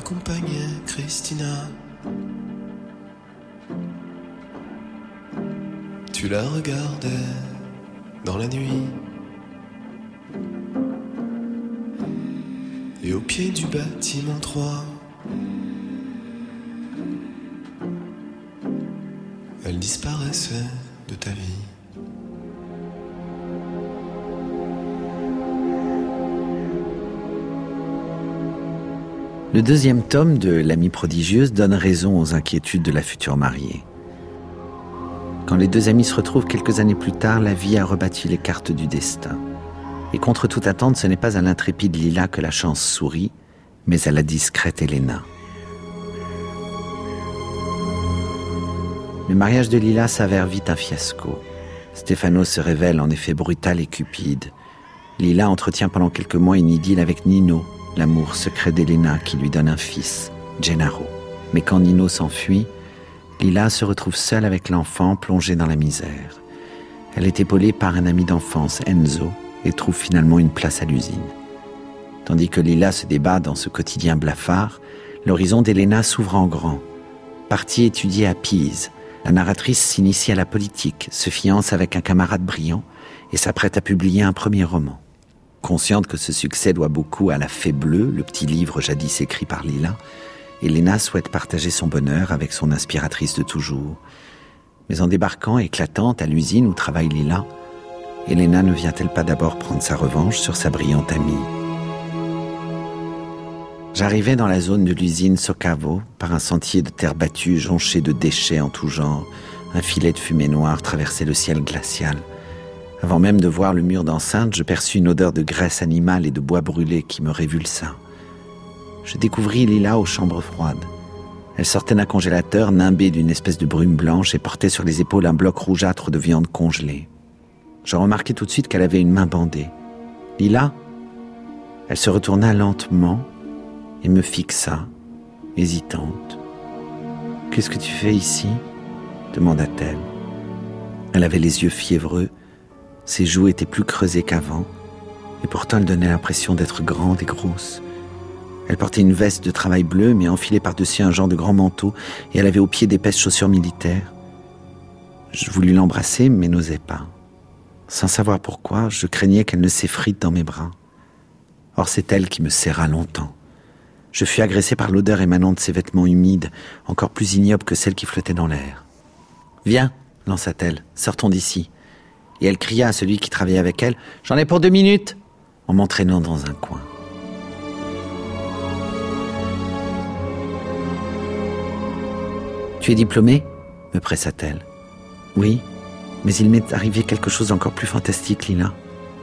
accompagnait Christina. Tu la regardais dans la nuit. Et au pied du bâtiment 3, elle disparaissait de ta vie. Le deuxième tome de L'amie prodigieuse donne raison aux inquiétudes de la future mariée. Quand les deux amis se retrouvent quelques années plus tard, la vie a rebâti les cartes du destin. Et contre toute attente, ce n'est pas à l'intrépide Lila que la chance sourit, mais à la discrète Elena. Le mariage de Lila s'avère vite un fiasco. Stefano se révèle en effet brutal et cupide. Lila entretient pendant quelques mois une idylle avec Nino, l'amour secret d'Elena qui lui donne un fils, Gennaro. Mais quand Nino s'enfuit, Lila se retrouve seule avec l'enfant plongée dans la misère. Elle est épaulée par un ami d'enfance, Enzo, et trouve finalement une place à l'usine. Tandis que Lila se débat dans ce quotidien blafard, l'horizon d'Elena s'ouvre en grand. Partie étudier à Pise, la narratrice s'initie à la politique, se fiance avec un camarade brillant et s'apprête à publier un premier roman. Consciente que ce succès doit beaucoup à La Fée Bleue, le petit livre jadis écrit par Lila, Elena souhaite partager son bonheur avec son inspiratrice de toujours. Mais en débarquant éclatante à l'usine où travaille Lila, Elena ne vient-elle pas d'abord prendre sa revanche sur sa brillante amie? J'arrivais dans la zone de l'usine Socavo par un sentier de terre battue jonché de déchets en tout genre. Un filet de fumée noire traversait le ciel glacial. Avant même de voir le mur d'enceinte, je perçus une odeur de graisse animale et de bois brûlé qui me révulsa. Je découvris Lila aux chambres froides. Elle sortait d'un congélateur nimbé d'une espèce de brume blanche et portait sur les épaules un bloc rougeâtre de viande congelée. Je remarquai tout de suite qu'elle avait une main bandée. « Lila ?» Elle se retourna lentement et me fixa, hésitante. « Qu'est-ce que tu fais ici ?» demanda-t-elle. Elle avait les yeux fiévreux, ses joues étaient plus creusées qu'avant, et pourtant elle donnait l'impression d'être grande et grosse. Elle portait une veste de travail bleue, mais enfilée par-dessus un genre de grand manteau, et elle avait aux pieds d'épaisses chaussures militaires. Je voulus l'embrasser, mais n'osais pas. Sans savoir pourquoi, je craignais qu'elle ne s'effrite dans mes bras. Or, c'est elle qui me serra longtemps. Je fus agressé par l'odeur émanant de ses vêtements humides, encore plus ignoble que celle qui flottait dans l'air. « Viens !» lança-t-elle, « sortons d'ici. » Et elle cria à celui qui travaillait avec elle, « J'en ai pour 2 minutes !» en m'entraînant dans un coin. « Tu es diplômée ?» me pressa-t-elle. « Oui. Mais il m'est arrivé quelque chose d'encore plus fantastique, Lila.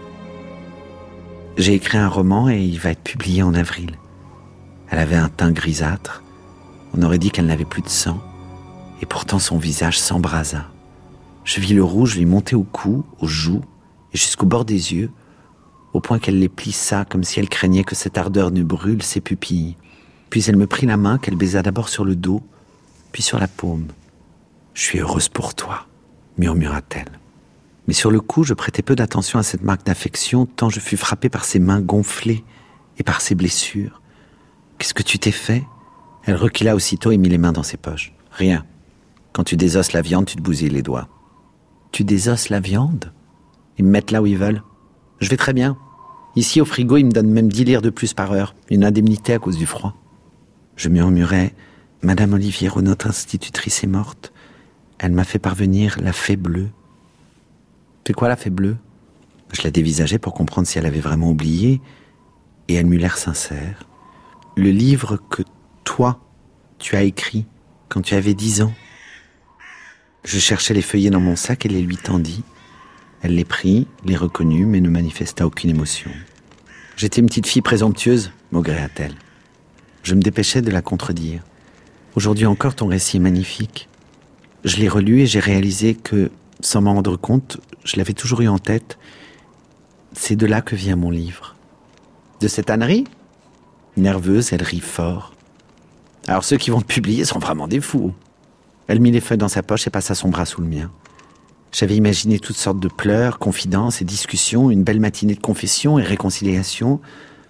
J'ai écrit un roman et il va être publié en avril. » Elle avait un teint grisâtre. On aurait dit qu'elle n'avait plus de sang. Et pourtant son visage s'embrasa. Je vis le rouge lui monter au cou, aux joues et jusqu'au bord des yeux, au point qu'elle les plissa comme si elle craignait que cette ardeur ne brûle ses pupilles. Puis elle me prit la main qu'elle baisa d'abord sur le dos, puis sur la paume. « Je suis heureuse pour toi », murmura-t-elle. Mais sur le coup, je prêtai peu d'attention à cette marque d'affection, tant je fus frappé par ses mains gonflées et par ses blessures. « Qu'est-ce que tu t'es fait ?» Elle recula aussitôt et mit les mains dans ses poches. « Rien. Quand tu désosses la viande, tu te bousilles les doigts. »« Tu désosses la viande ? Ils me mettent là où ils veulent. Je vais très bien. Ici, au frigo, ils me donnent même 10 lire de plus par heure, une indemnité à cause du froid. » Je murmurai « Madame Oliviero, notre institutrice est morte. Elle m'a fait parvenir La Fée Bleue. » « C'est quoi La Fée Bleue ?» Je la dévisageai pour comprendre si elle avait vraiment oublié, et elle m'eut l'air sincère. « Le livre que toi, tu as écrit quand tu avais 10 ans. » Je cherchai les feuillets dans mon sac et les lui tendis. Elle les prit, les reconnut, mais ne manifesta aucune émotion. « J'étais une petite fille présomptueuse, » maugréa-t-elle. Je me dépêchais de la contredire. « Aujourd'hui encore, ton récit est magnifique. » Je l'ai relu et j'ai réalisé que, sans m'en rendre compte, je l'avais toujours eu en tête. C'est de là que vient mon livre. « De cette ânerie ?» Nerveuse, elle rit fort. « Alors ceux qui vont le publier sont vraiment des fous. » Elle mit les feuilles dans sa poche et passa son bras sous le mien. J'avais imaginé toutes sortes de pleurs, confidences et discussions, une belle matinée de confession et réconciliation.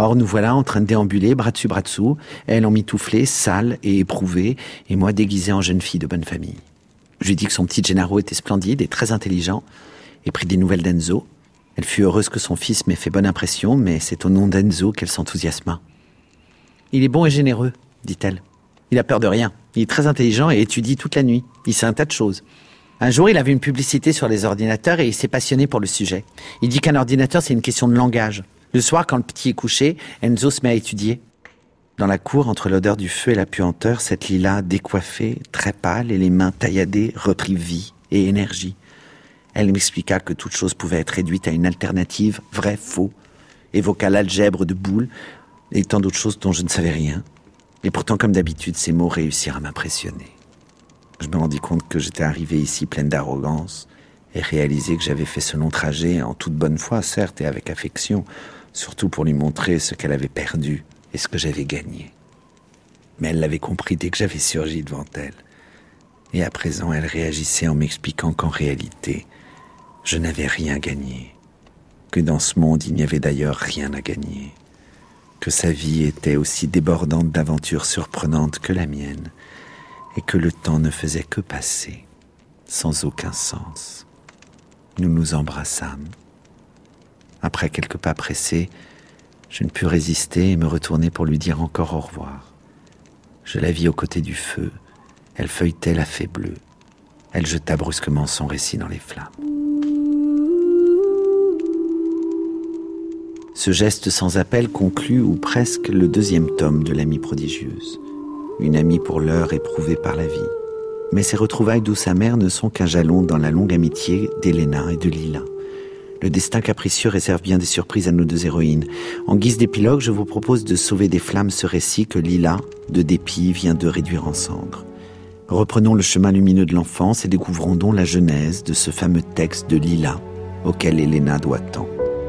Or, nous voilà en train de déambuler, bras dessous, elle en mitouflée, sale et éprouvée, et moi déguisé en jeune fille de bonne famille. Je lui dis que son petit Gennaro était splendide et très intelligent, et pris des nouvelles d'Enzo. Elle fut heureuse que son fils m'ait fait bonne impression, mais c'est au nom d'Enzo qu'elle s'enthousiasma. « Il est bon et généreux, dit-elle. Il a peur de rien. Il est très intelligent et étudie toute la nuit. Il sait un tas de choses. Un jour, il a vu une publicité sur les ordinateurs et il s'est passionné pour le sujet. Il dit qu'un ordinateur, c'est une question de langage. Le soir, quand le petit est couché, Enzo se met à étudier. Dans la cour, entre l'odeur du feu et la puanteur, cette Lila décoiffée, très pâle et les mains tailladées reprit vie et énergie. Elle m'expliqua que toute chose pouvait être réduite à une alternative vrai, faux, évoqua l'algèbre de Boole et tant d'autres choses dont je ne savais rien. Et pourtant, comme d'habitude, ces mots réussirent à m'impressionner. Je me rendis compte que j'étais arrivé ici pleine d'arrogance et réalisé que j'avais fait ce long trajet en toute bonne foi, certes, et avec affection, surtout pour lui montrer ce qu'elle avait perdu et ce que j'avais gagné. Mais elle l'avait compris dès que j'avais surgi devant elle. Et à présent, elle réagissait en m'expliquant qu'en réalité, je n'avais rien gagné, que dans ce monde, il n'y avait d'ailleurs rien à gagner, que sa vie était aussi débordante d'aventures surprenantes que la mienne, et que le temps ne faisait que passer, sans aucun sens. Nous nous embrassâmes. Après quelques pas pressés, je ne pus résister et me retourner pour lui dire encore au revoir. Je la vis aux côtés du feu. Elle feuilletait la fée bleue. Elle jeta brusquement son récit dans les flammes. Ce geste sans appel conclut, ou presque, le 2e tome de l'amie prodigieuse. Une amie pour l'heure éprouvée par la vie. Mais ces retrouvailles douces amères ne sont qu'un jalon dans la longue amitié d'Elena et de Lila. Le destin capricieux réserve bien des surprises à nos 2 héroïnes. En guise d'épilogue, je vous propose de sauver des flammes ce récit que Lila, de dépit, vient de réduire en cendres. Reprenons le chemin lumineux de l'enfance et découvrons donc la genèse de ce fameux texte de Lila, auquel Elena doit tant.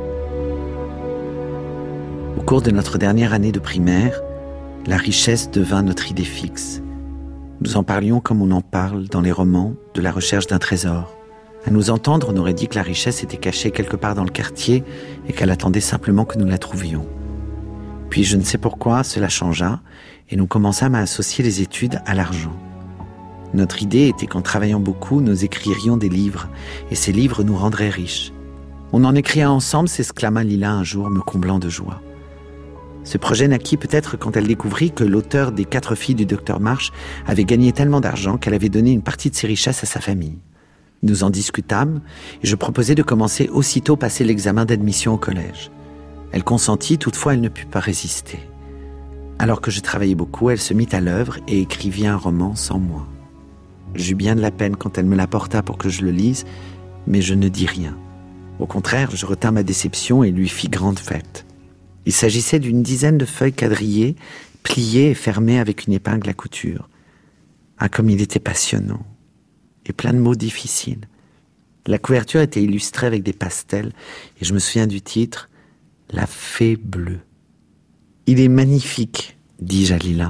Au cours de notre dernière année de primaire, la richesse devint notre idée fixe. Nous en parlions comme on en parle dans les romans de la recherche d'un trésor. À nous entendre, on aurait dit que la richesse était cachée quelque part dans le quartier et qu'elle attendait simplement que nous la trouvions. Puis je ne sais pourquoi, cela changea et nous commençâmes à associer les études à l'argent. Notre idée était qu'en travaillant beaucoup, nous écririons des livres et ces livres nous rendraient riches. On en écrit un ensemble, s'exclama Lila un jour, me comblant de joie. Ce projet naquit peut-être quand elle découvrit que l'auteur des 4 filles du docteur Marsh avait gagné tellement d'argent qu'elle avait donné une partie de ses richesses à sa famille. Nous en discutâmes et je proposai de commencer aussitôt passer l'examen d'admission au collège. Elle consentit, toutefois elle ne put pas résister. Alors que je travaillais beaucoup, elle se mit à l'œuvre et écrivit un roman sans moi. J'eus bien de la peine quand elle me l'apporta pour que je le lise, mais je ne dis rien. Au contraire, je retins ma déception et lui fis grande fête. Il s'agissait d'une dizaine de feuilles quadrillées, pliées et fermées avec une épingle à couture. Ah, comme il était passionnant et plein de mots difficiles. La couverture était illustrée avec des pastels et je me souviens du titre « La fée bleue ». « Il est magnifique », dis-je à Lila.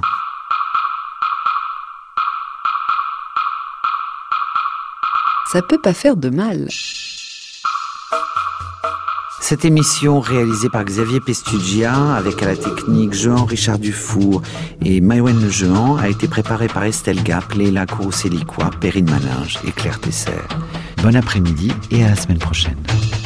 Ça peut pas faire de mal. Cette émission réalisée par Xavier Pestugia avec à la technique Jehan Richard Dufour et Maïwen Le Jehan a été préparée par Estelle Gap, Leila Kourousselikwa, Perrine Malinge et Claire Tesser. Bon après-midi et à la semaine prochaine.